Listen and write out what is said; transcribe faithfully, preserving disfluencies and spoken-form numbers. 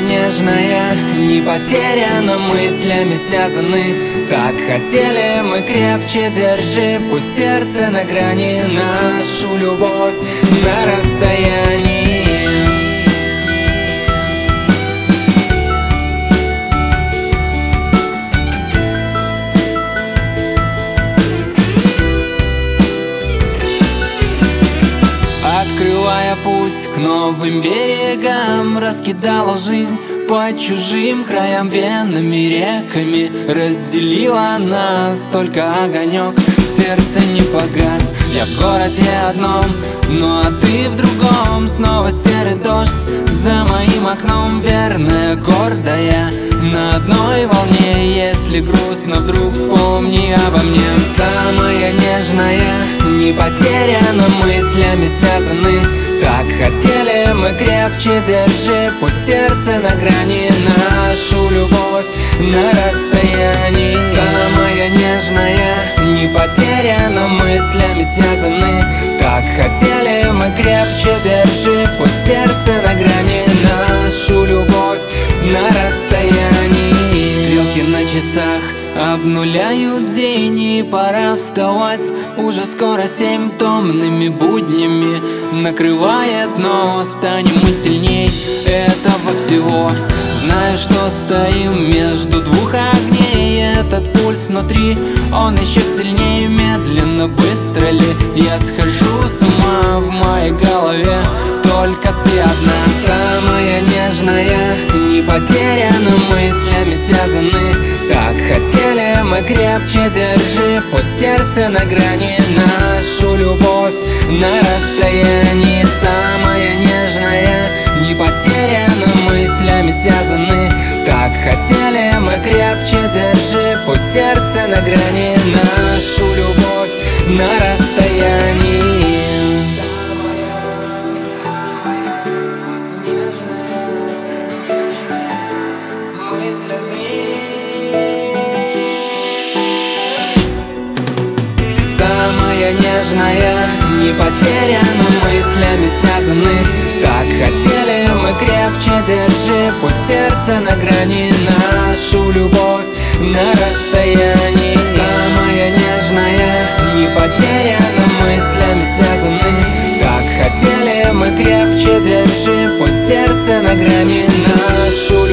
нежная, не потеряна, мыслями связаны. Так хотели мы крепче, держи, пусть сердце на грани, нашу любовь на расстоянии. Открывая путь к новым берегам, раскидала жизнь по чужим краям, венами, реками. Разделила нас только огонек, в сердце не погас. Я в городе одном, ну а ты в другом. Снова серый дождь за моим окном, верная, гордая, на одной волне. Если грустно, вдруг вспомни обо мне. Самая нежная, не потеряна, мыслями связаны. Так хотели мы крепче, держи, пусть сердце на грани, нашу любовь на расстоянии. Самая нежная, не потеряна, мыслями связаны. Так хотели мы крепче, держи, пусть сердце на грани, нашу любовь на расстоянии. Стрелки на часах обнуляют день, и пора вставать. Уже скоро семь, томными буднями накрывает, но станем мы сильней этого всего. Знаю, что стоим между двух огней, этот пульс внутри, он еще сильнее. Медленно, быстро ли я схожу с ума? В моей голове только ты одна. Самая нежная, не потеряна, мыслями связаны. Так хотели мы крепче, держи, пусть сердце на грани, нашу любовь на расстоянии. Самая нежная, не потеряна, мыслями связаны. Так хотели мы крепче, держи, пусть сердце на грани, нашу любовь на расстоянии. Самая нежная, не потеряна, мыслями связаны. Так хотели мы крепче, держи, пусть сердце на грани, нашу любовь на расстоянии. Самая нежная, не потеряна, мыслями связаны. Так хотели мы крепче, держи, пусть сердце на грани, нашу любовь